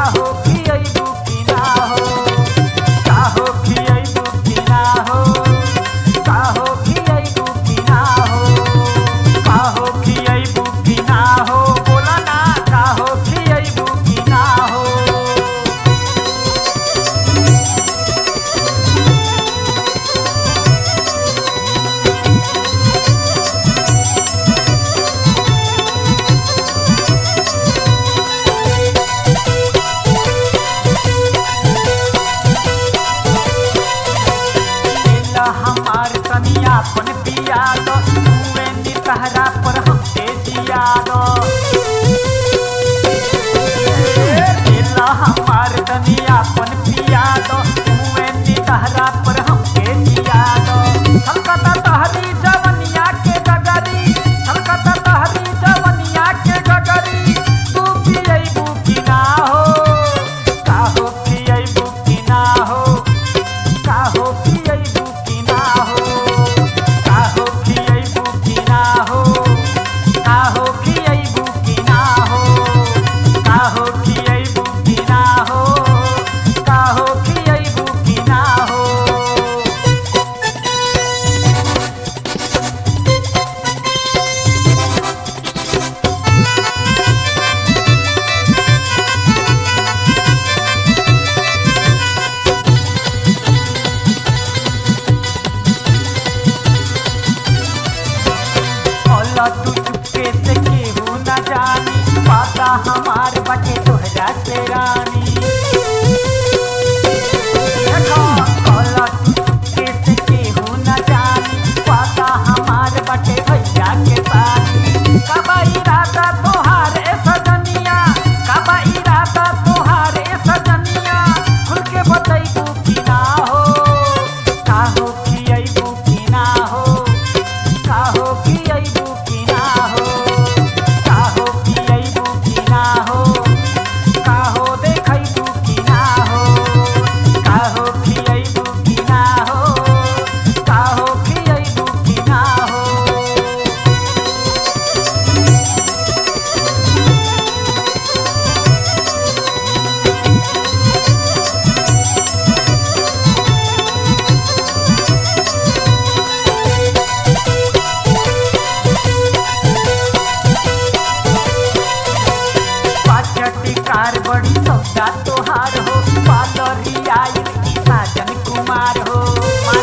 हो खियैबू कि ना हो का हो खियैबू कि ना हो का हो खियैबू कि ना हो का हो खियैबू कि ना हो बोला ना का हो खियैबू कि ना हो। हमार तनिया अपन पिया दो तुए नितहरा पर हमके जिया दो हमार तनिया अपन पिया दो तुए नितहरा पर हमके जिया दो छलकता तहरी जवनिया के गगरी छलकता तहरी जवनिया के गगरी तू पियैबू कि ना हो का हो पियैबू कि ना हो का हो पियैबू कि ना हो का हो खियैबू कि ना हो का हो खियैबू कि ना हो का हो खियैबू कि ना हो का हो खियैबू कि ना हो। तू चुपके से केहू न जानी पाता हमार बटे तोहरा से रानी देखो कला तू चुपके से केहू न जानी पाता हमार बटे भैया के सानी कबा इरादा तोहार ए सजनिया कबा इरादा तोहार ए सजनिया खुल के बतैबू कि ना हो का हो खियैबू कि ना हो का हो खियैबू कि ना हो का हो पियैबू कि ना हो का हो देखैबू कि ना हो का हो खियैबू कि ना हो का हो खियैबू कि ना हो। कार बड़ी सौदा तोहार हो पालरी आयल की साजन कुमार हो।